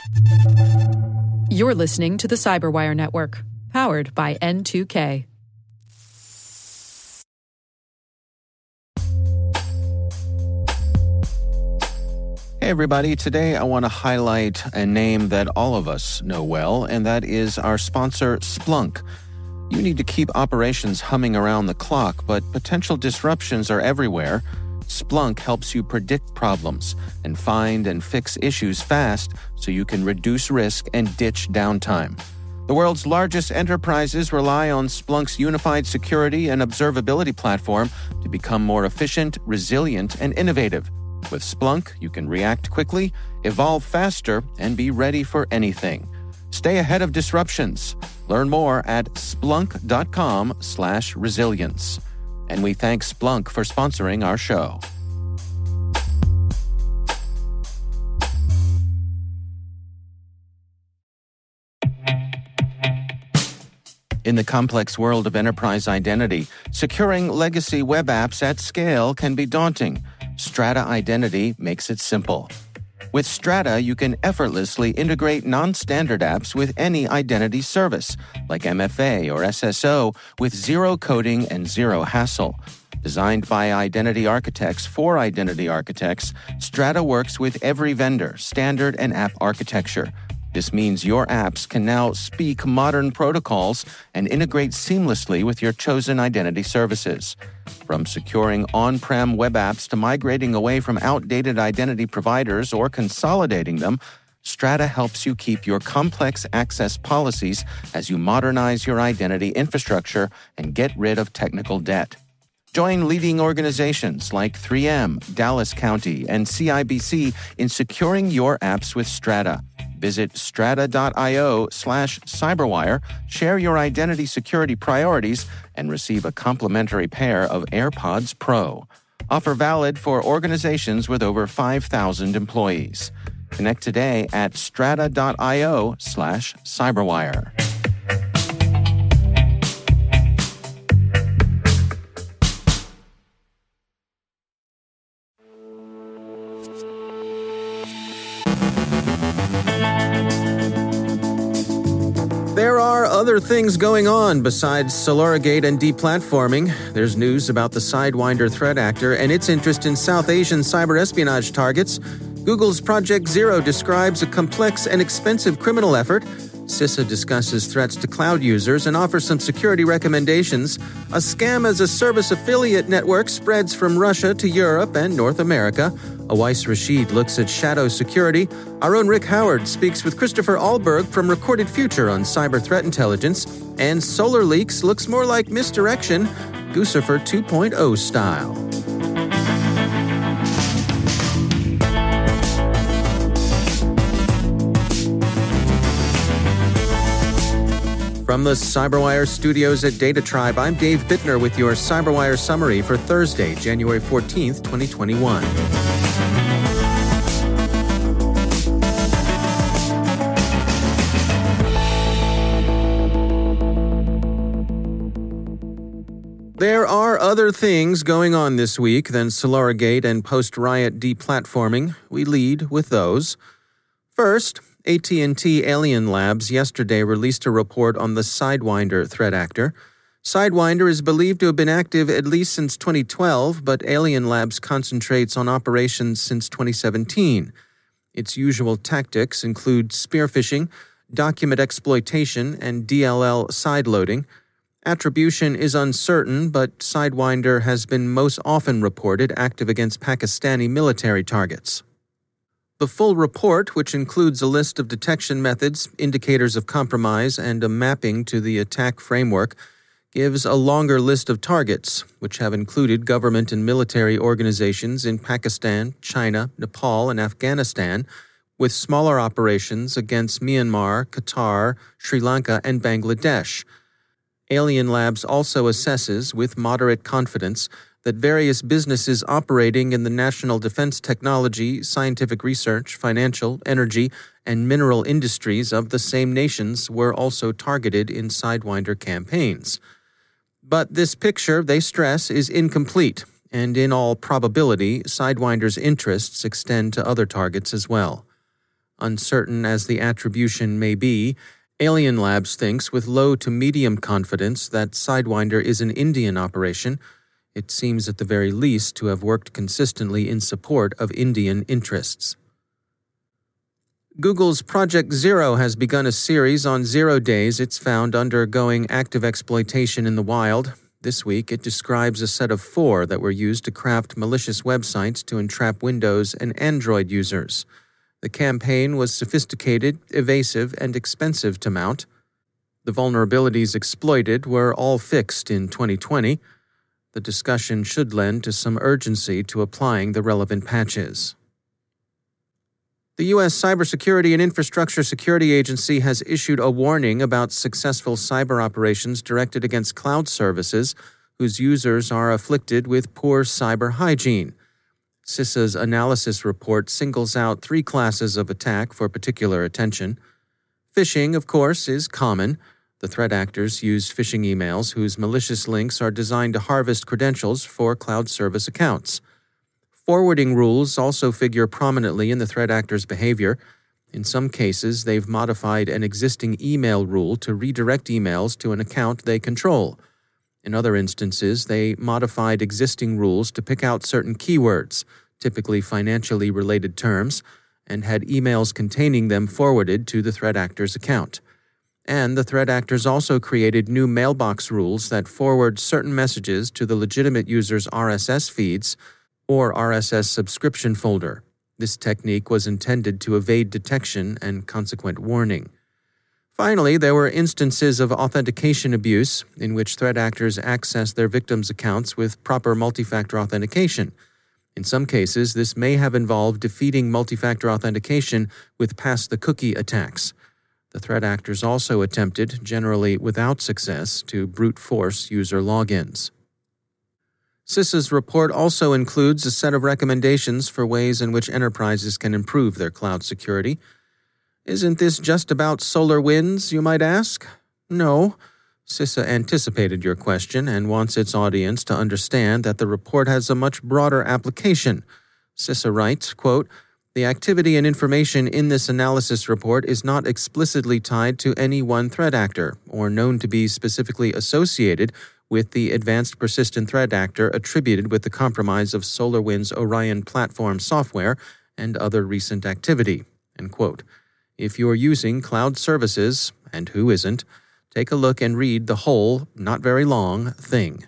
You're listening to the Cyberwire Network, powered by N2K. Hey everybody, today I want to highlight a name that all of us know well, and that is our sponsor, Splunk. You need to keep operations humming around the clock, but potential disruptions are everywhere. Splunk helps you predict problems and find and fix issues fast so you can reduce risk and ditch downtime. The world's largest enterprises rely on Splunk's unified security and observability platform to become more efficient, resilient, and innovative. With Splunk, you can react quickly, evolve faster, and be ready for anything. Stay ahead of disruptions. Learn more at splunk.com/resilience. And we thank Splunk for sponsoring our show. In the complex world of enterprise identity, securing legacy web apps at scale can be daunting. Strata Identity makes it simple. With Strata, you can effortlessly integrate non-standard apps with any identity service, like MFA or SSO, with zero coding and zero hassle. Designed by identity architects for identity architects, Strata works with every vendor, standard, and app architecture. This means your apps can now speak modern protocols and integrate seamlessly with your chosen identity services. From securing on-prem web apps to migrating away from outdated identity providers or consolidating them, Strata helps you keep your complex access policies as you modernize your identity infrastructure and get rid of technical debt. Join leading organizations like 3M, Dallas County, and CIBC in securing your apps with Strata. Visit strata.io/cyberwire, share your identity security priorities, and receive a complimentary pair of AirPods Pro. Offer valid for organizations with over 5,000 employees. Connect today at strata.io/cyberwire. There are other things going on besides SolaraGate and deplatforming. There's news about the Sidewinder threat actor and its interest in South Asian cyber espionage targets. Google's Project Zero describes a complex and expensive criminal effort. CISA discusses threats to cloud users and offers some security recommendations. A scam-as-a-service affiliate network spreads from Russia to Europe and North America. Awais Rashid looks at shadow security. Our own Rick Howard speaks with Christopher Alberg from Recorded Future on cyber threat intelligence. And SolarLeaks looks more like misdirection, Guccifer 2.0 style. From the CyberWire studios at Data Tribe, I'm Dave Bittner with your CyberWire summary for Thursday, January 14th, 2021. There are other things going on this week than SolaraGate and post-riot deplatforming. We lead with those. First, AT&T Alien Labs yesterday released a report on the Sidewinder threat actor. Sidewinder is believed to have been active at least since 2012, but Alien Labs concentrates on operations since 2017. Its usual tactics include spear phishing, document exploitation, and DLL sideloading. Attribution is uncertain, but Sidewinder has been most often reported active against Pakistani military targets. The full report, which includes a list of detection methods, indicators of compromise, and a mapping to the attack framework, gives a longer list of targets, which have included government and military organizations in Pakistan, China, Nepal, and Afghanistan, with smaller operations against Myanmar, Qatar, Sri Lanka, and Bangladesh. Alien Labs also assesses, with moderate confidence, that various businesses operating in the national defense technology, scientific research, financial, energy, and mineral industries of the same nations were also targeted in Sidewinder campaigns. But this picture, they stress, is incomplete, and in all probability, Sidewinder's interests extend to other targets as well. Uncertain as the attribution may be, Alien Labs thinks with low to medium confidence that Sidewinder is an Indian operation. It seems at the very least to have worked consistently in support of Indian interests. Google's Project Zero has begun a series on 0 days it's found undergoing active exploitation in the wild. This week, it describes a set of 4 that were used to craft malicious websites to entrap Windows and Android users. The campaign was sophisticated, evasive, and expensive to mount. The vulnerabilities exploited were all fixed in 2020. The discussion should lend to some urgency to applying the relevant patches. The U.S. Cybersecurity and Infrastructure Security Agency has issued a warning about successful cyber operations directed against cloud services whose users are afflicted with poor cyber hygiene. CISA's analysis report singles out 3 classes of attack for particular attention. Phishing, of course, is common. The threat actors use phishing emails whose malicious links are designed to harvest credentials for cloud service accounts. Forwarding rules also figure prominently in the threat actors' behavior. In some cases, they've modified an existing email rule to redirect emails to an account they control. In other instances, they modified existing rules to pick out certain keywords, typically financially related terms, and had emails containing them forwarded to the threat actor's account. And the threat actors also created new mailbox rules that forward certain messages to the legitimate user's RSS feeds or RSS subscription folder. This technique was intended to evade detection and consequent warning. Finally, there were instances of authentication abuse in which threat actors access their victims' accounts with proper multi-factor authentication. In some cases, this may have involved defeating multi-factor authentication with pass-the-cookie attacks. The threat actors also attempted, generally without success, to brute force user logins. CISA's report also includes a set of recommendations for ways in which enterprises can improve their cloud security. Isn't this just about SolarWinds, you might ask? No. CISA anticipated your question and wants its audience to understand that the report has a much broader application. CISA writes, quote, "The activity and information in this analysis report is not explicitly tied to any one threat actor or known to be specifically associated with the advanced persistent threat actor attributed with the compromise of SolarWinds Orion platform software and other recent activity." End quote. If you're using cloud services, and who isn't, take a look and read the whole, not very long, thing.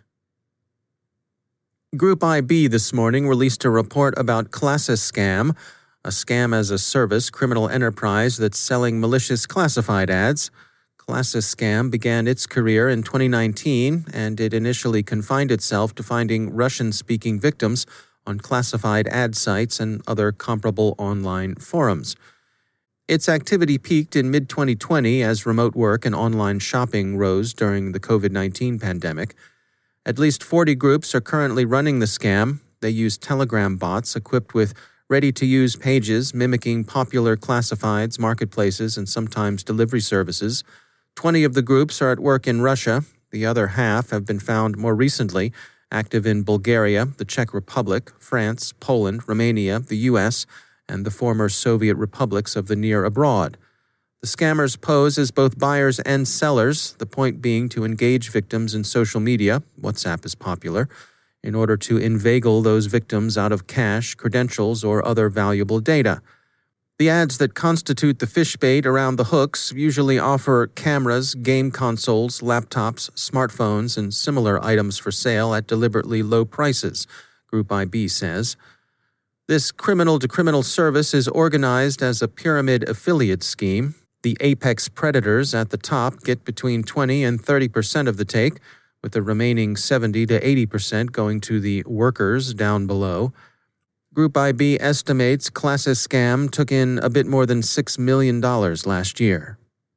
Group IB this morning released a report about ClassisScam, a scam-as-a-service criminal enterprise that's selling malicious classified ads. ClassisScam began its career in 2019, and it initially confined itself to finding Russian-speaking victims on classified ad sites and other comparable online forums. Its activity peaked in mid-2020 as remote work and online shopping rose during the COVID-19 pandemic. At least 40 groups are currently running the scam. They use Telegram bots equipped with ready-to-use pages mimicking popular classifieds, marketplaces, and sometimes delivery services. 20 of the groups are at work in Russia. The other half have been found more recently, active in Bulgaria, the Czech Republic, France, Poland, Romania, the U.S., and the former Soviet republics of the Near Abroad. The scammers pose as both buyers and sellers, the point being to engage victims in social media, WhatsApp is popular, in order to inveigle those victims out of cash, credentials, or other valuable data. The ads that constitute the fish bait around the hooks usually offer cameras, game consoles, laptops, smartphones, and similar items for sale at deliberately low prices, Group IB says. This criminal-to-criminal service is organized as a pyramid affiliate scheme. The apex predators at the top get between 20 and 30% of the take, with the remaining 70 to 80% going to the workers down below. Group IB estimates ClassisScam took in a bit more than $6 million last year.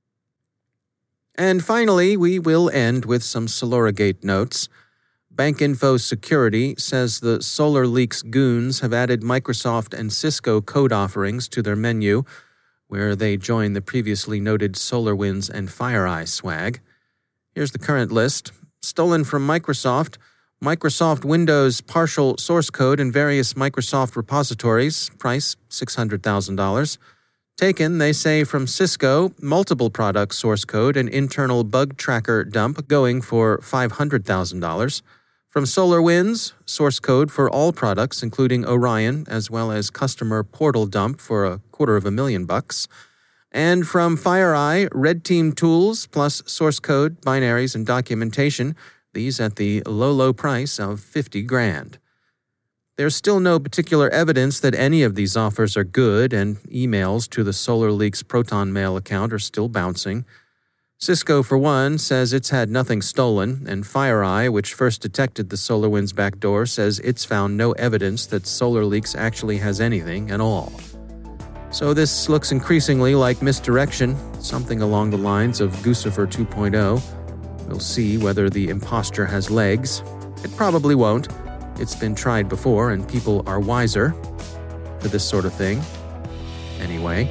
And finally, we will end with some SolarGate notes. BankInfo Security says the SolarLeaks goons have added Microsoft and Cisco code offerings to their menu, where they join the previously noted SolarWinds and FireEye swag. Here's the current list. Stolen from Microsoft, Microsoft Windows partial source code in various Microsoft repositories, price $600,000. Taken, they say, from Cisco, multiple product source code and internal bug tracker dump going for $500,000. From SolarWinds, source code for all products, including Orion, as well as customer portal dump for $250,000. And from FireEye, Red Team tools plus source code, binaries, and documentation, these at the low price of $50,000. There's still no particular evidence that any of these offers are good, and emails to the SolarLeaks Proton Mail account are still bouncing. Cisco, for one, says it's had nothing stolen, and FireEye, which first detected the SolarWinds backdoor, says it's found no evidence that SolarLeaks actually has anything at all. So this looks increasingly like misdirection, something along the lines of Guccifer 2.0. We'll see whether the imposter has legs. It probably won't. It's been tried before, and people are wiser for this sort of thing. Anyway.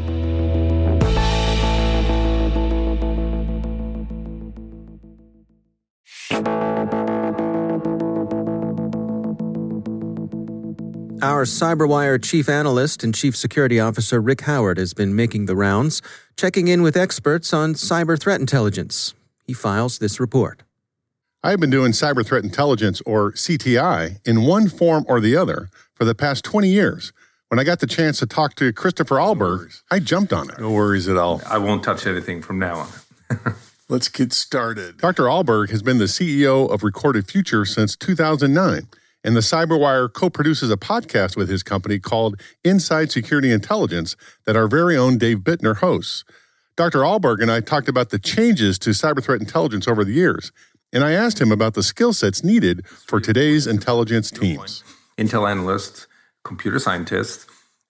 Our CyberWire chief analyst and chief security officer Rick Howard has been making the rounds, checking in with experts on cyber threat intelligence. He files this report. I've been doing cyber threat intelligence, or CTI, in one form or the other for the past 20 years. When I got the chance to talk to Christopher Ahlberg, I jumped on it. No worries at all. I won't touch anything from now on. Let's get started. Dr. Ahlberg has been the CEO of Recorded Future since 2009. And the CyberWire co-produces a podcast with his company called Inside Security Intelligence that our very own Dave Bittner hosts. Dr. Ahlberg and I talked about the changes to cyber threat intelligence over the years, and I asked him about the skill sets needed for today's intelligence teams. Intel analysts, computer scientists,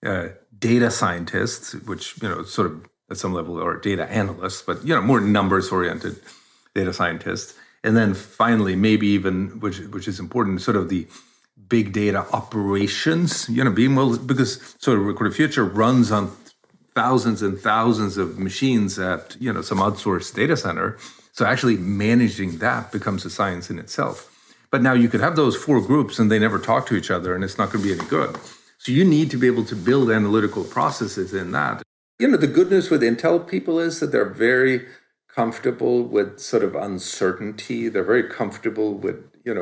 data scientists, which, sort of at some level are data analysts, but, more numbers-oriented data scientists. And then finally, maybe even, which is important, sort of the big data operations, because sort of Recorded Future runs on thousands and thousands of machines at, some outsourced data center. So actually managing that becomes a science in itself. But now you could have those four groups and they never talk to each other and it's not going to be any good. So you need to be able to build analytical processes in that. The good news with Intel people is that they're very comfortable with sort of uncertainty. They're very comfortable with,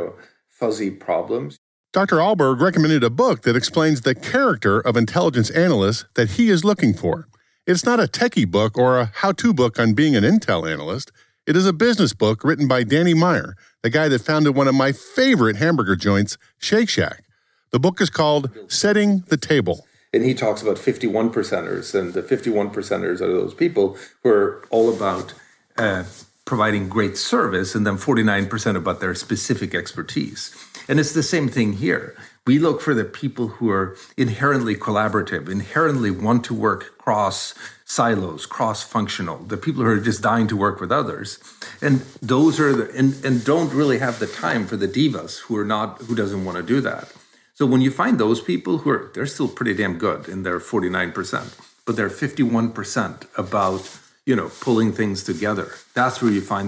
fuzzy problems. Dr. Ahlberg recommended a book that explains the character of intelligence analysts that he is looking for. It's not a techie book or a how-to book on being an Intel analyst. It is a business book written by Danny Meyer, the guy that founded one of my favorite hamburger joints, Shake Shack. The book is called Setting the Table. And he talks about 51%ers, and the 51%ers are those people who are all about providing great service, and then 49% about their specific expertise. And it's the same thing here. We look for the people who are inherently collaborative, inherently want to work cross silos, cross-functional, the people who are just dying to work with others. And those are and don't really have the time for the divas who doesn't want to do that. So when you find those people they're still pretty damn good in their 49%, but they're 51% about, pulling things together. That's where you find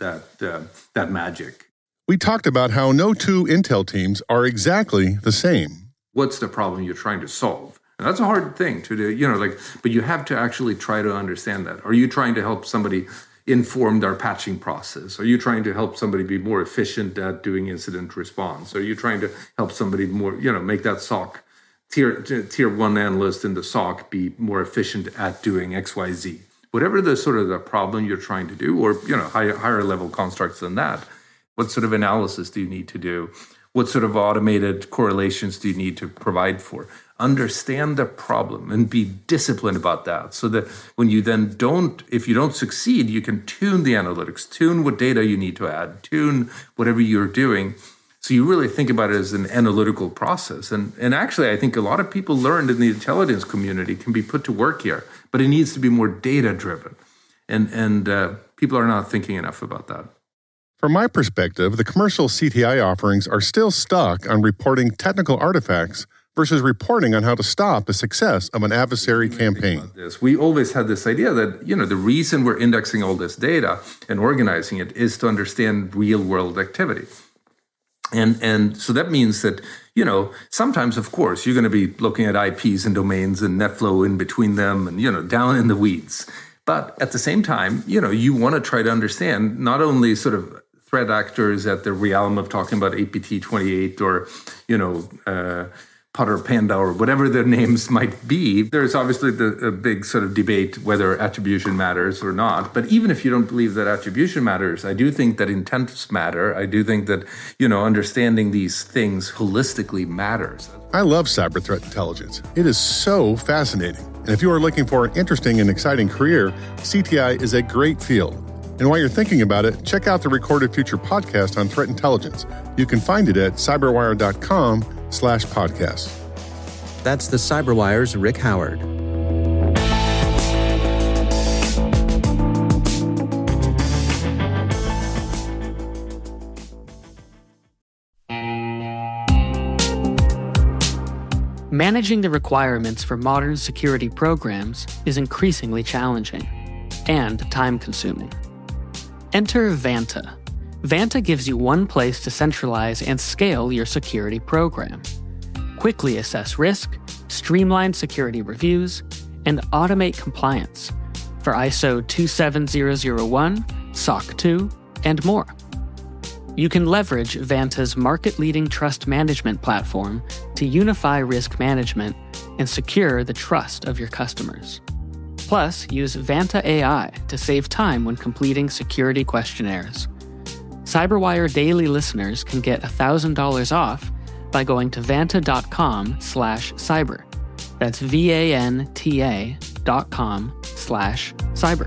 that magic. We talked about how no two Intel teams are exactly the same. What's the problem you're trying to solve? And that's a hard thing to do, but you have to actually try to understand that. Are you trying to help somebody inform their patching process? Are you trying to help somebody be more efficient at doing incident response? Are you trying to help somebody more, make that SOC, tier one analyst in the SOC be more efficient at doing XYZ? Whatever the sort of the problem you're trying to do, or, higher level constructs than that. What sort of analysis do you need to do? What sort of automated correlations do you need to provide for? Understand the problem and be disciplined about that, so that when you then if you don't succeed, you can tune the analytics, tune what data you need to add, tune whatever you're doing. So you really think about it as an analytical process. And actually, I think a lot of people learned in the intelligence community can be put to work here, but it needs to be more data-driven. And people are not thinking enough about that. From my perspective, the commercial CTI offerings are still stuck on reporting technical artifacts versus reporting on how to stop the success of an adversary campaign. We always had this idea that, the reason we're indexing all this data and organizing it is to understand real-world activity. And so that means that, sometimes, of course, you're going to be looking at IPs and domains and net flow in between them and, down in the weeds. But at the same time, you want to try to understand not only sort of threat actors at the realm of talking about APT28 or, Potter Panda or whatever their names might be. There's obviously a big sort of debate whether attribution matters or not. But even if you don't believe that attribution matters, I do think that intents matter. I do think that, understanding these things holistically matters. I love cyber threat intelligence. It is so fascinating. And if you are looking for an interesting and exciting career, CTI is a great field. And while you're thinking about it, check out the Recorded Future podcast on threat intelligence. You can find it at cyberwire.com/podcast. That's the CyberWire's Rick Howard. Managing the requirements for modern security programs is increasingly challenging and time-consuming. Enter Vanta. Vanta gives you one place to centralize and scale your security program. Quickly assess risk, streamline security reviews, and automate compliance for ISO 27001, SOC 2, and more. You can leverage Vanta's market-leading trust management platform to unify risk management and secure the trust of your customers. Plus, use Vanta AI to save time when completing security questionnaires. CyberWire Daily listeners can get $1,000 off by going to vanta.com/cyber. That's VANTA.com/cyber.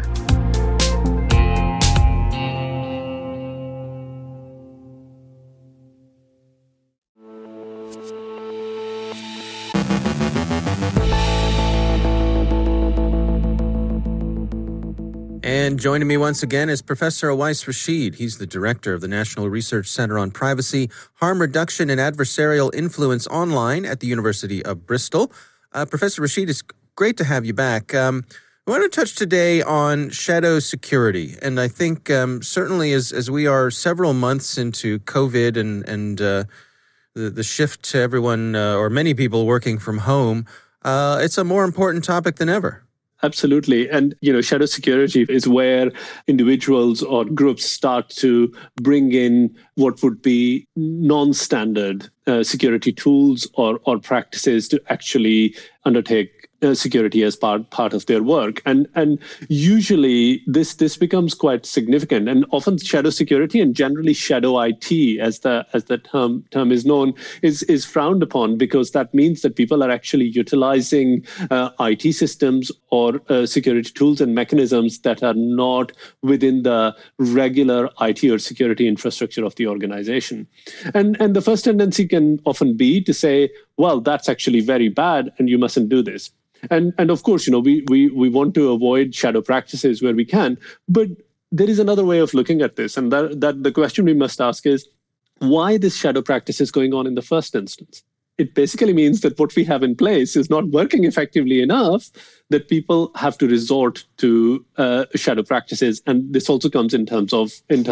And joining me once again is Professor Awais Rashid. He's the director of the National Research Center on Privacy, Harm Reduction, and Adversarial Influence Online at the University of Bristol. Professor Rashid, it's great to have you back. I want to touch today on shadow security. And I think certainly as we are several months into COVID and the shift to everyone or many people working from home, it's a more important topic than ever. Absolutely. And, shadow security is where individuals or groups start to bring in what would be non-standard security tools or practices to actually undertake security as part of their work. And usually this becomes quite significant. And often shadow security and generally shadow IT, as the term is known, is frowned upon because that means that people are actually utilizing IT systems or security tools and mechanisms that are not within the regular IT or security infrastructure of the organization. And the first tendency can often be to say, well, that's actually very bad and you mustn't do this. And of course, we want to avoid shadow practices where we can, but there is another way of looking at this. And that the question we must ask is, why this shadow practice is going on in the first instance? It basically means that what we have in place is not working effectively enough, that people have to resort to shadow practices. And this also comes in terms of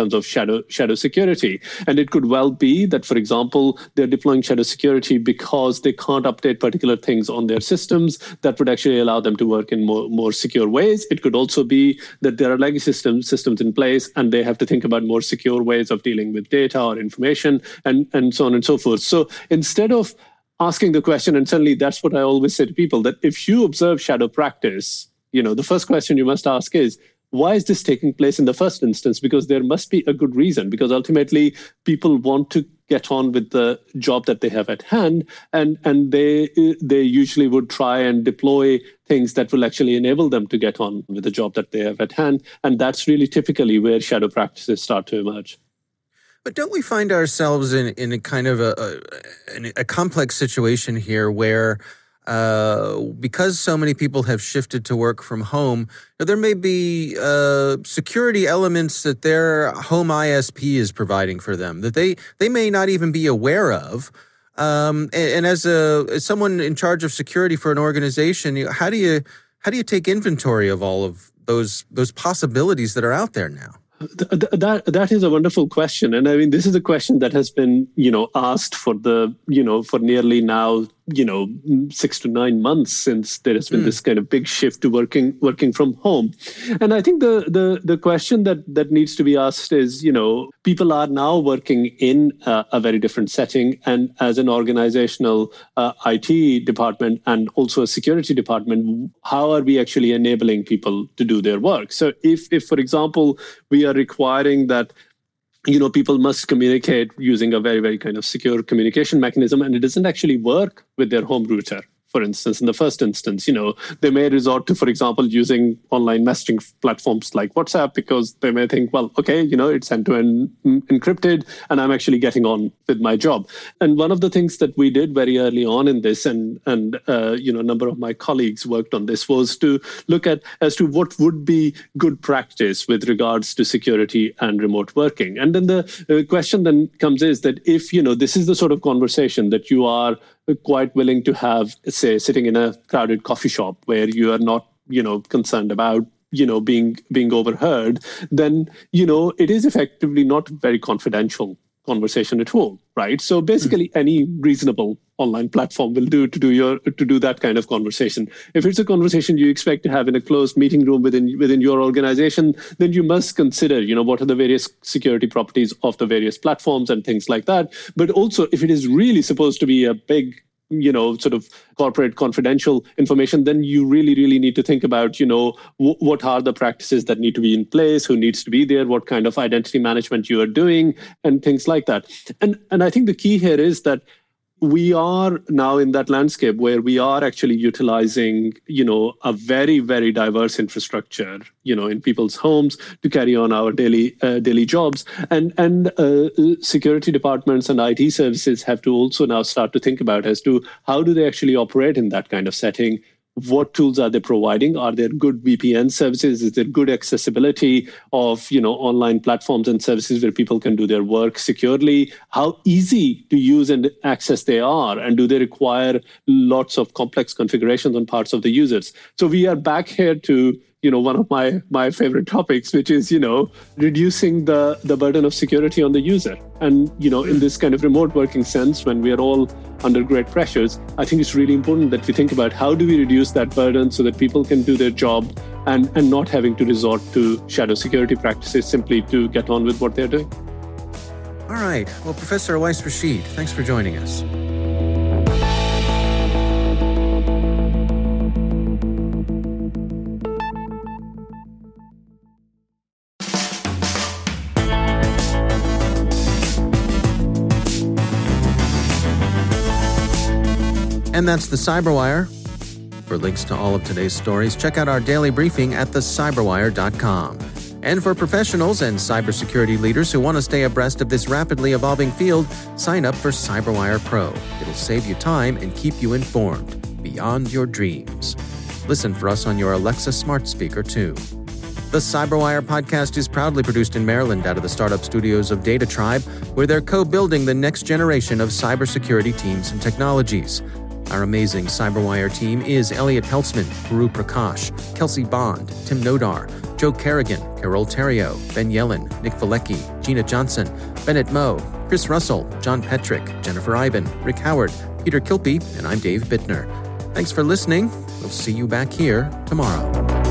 shadow security. And it could well be that, for example, they're deploying shadow security because they can't update particular things on their systems that would actually allow them to work in more secure ways. It could also be that there are legacy systems in place and they have to think about more secure ways of dealing with data or information and so on and so forth. So instead of asking the question, and certainly that's what I always say to people, that if you observe shadow practice, the first question you must ask is, why is this taking place in the first instance? Because there must be a good reason, because ultimately people want to get on with the job that they have at hand, and they usually would try and deploy things that will actually enable them to get on with the job that they have at hand. And that's really typically where shadow practices start to emerge. But don't we find ourselves in a kind of a complex situation here where because so many people have shifted to work from home, there may be security elements that their home ISP is providing for them that they may not even be aware of. And as someone in charge of security for an organization, how do you take inventory of all of those possibilities that are out there now? That is a wonderful question, and I mean this is a question that has been asked for for nearly now 6 to 9 months since there has been this kind of big shift to working from home. And I think the question that needs to be asked is, people are now working in a very different setting, and as an organizational IT department and also a security department, how are we actually enabling people to do their work? So if for example, we are requiring that people must communicate using a very, very kind of secure communication mechanism, and it doesn't actually work with their home router. For instance, in the first instance, they may resort to, for example, using online messaging platforms like WhatsApp because they may think, well, okay, it's end-to-end encrypted and I'm actually getting on with my job. And one of the things that we did very early on in this, and a number of my colleagues worked on this, was to look at as to what would be good practice with regards to security and remote working. And then the question then comes is that if, this is the sort of conversation that you are quite willing to have, say, sitting in a crowded coffee shop where you are not, concerned about, being overheard, then, it is effectively not very confidential conversation at all, right? So basically any reasonable online platform will do to do that kind of conversation. If it's a conversation you expect to have in a closed meeting room within your organization, then you must consider, what are the various security properties of the various platforms and things like that. But also, if it is really supposed to be a big sort of corporate confidential information, then you really, really need to think about, what are the practices that need to be in place, who needs to be there, what kind of identity management you are doing, and things like that. And I think the key here is that we are now in that landscape where we are actually utilizing, a very, very diverse infrastructure, in people's homes to carry on our daily jobs. And security departments and IT services have to also now start to think about as to how do they actually operate in that kind of setting. What tools are they providing? Are there good VPN services? Is there good accessibility of online platforms and services where people can do their work securely? How easy to use and access they are? And do they require lots of complex configurations on parts of the users? So we are back here to one of my favorite topics, which is, reducing the burden of security on the user. And, in this kind of remote working sense, when we are all under great pressures, I think it's really important that we think about how do we reduce that burden so that people can do their job and not having to resort to shadow security practices simply to get on with what they're doing. All right. Well, Professor Awais Rashid, thanks for joining us. And that's the Cyberwire. For links to all of today's stories, check out our daily briefing at thecyberwire.com. And for professionals and cybersecurity leaders who want to stay abreast of this rapidly evolving field, sign up for Cyberwire Pro. It'll save you time and keep you informed beyond your dreams. Listen for us on your Alexa smart speaker, too. The Cyberwire podcast is proudly produced in Maryland out of the startup studios of Data Tribe, where they're co-building the next generation of cybersecurity teams and technologies. Our amazing Cyberwire team is Elliot Peltzman, Guru Prakash, Kelsey Bond, Tim Nodar, Joe Kerrigan, Carol Terrio, Ben Yellen, Nick Valecki, Gina Johnson, Bennett Moe, Chris Russell, John Petrick, Jennifer Iben, Rick Howard, Peter Kilpie, and I'm Dave Bittner. Thanks for listening. We'll see you back here tomorrow.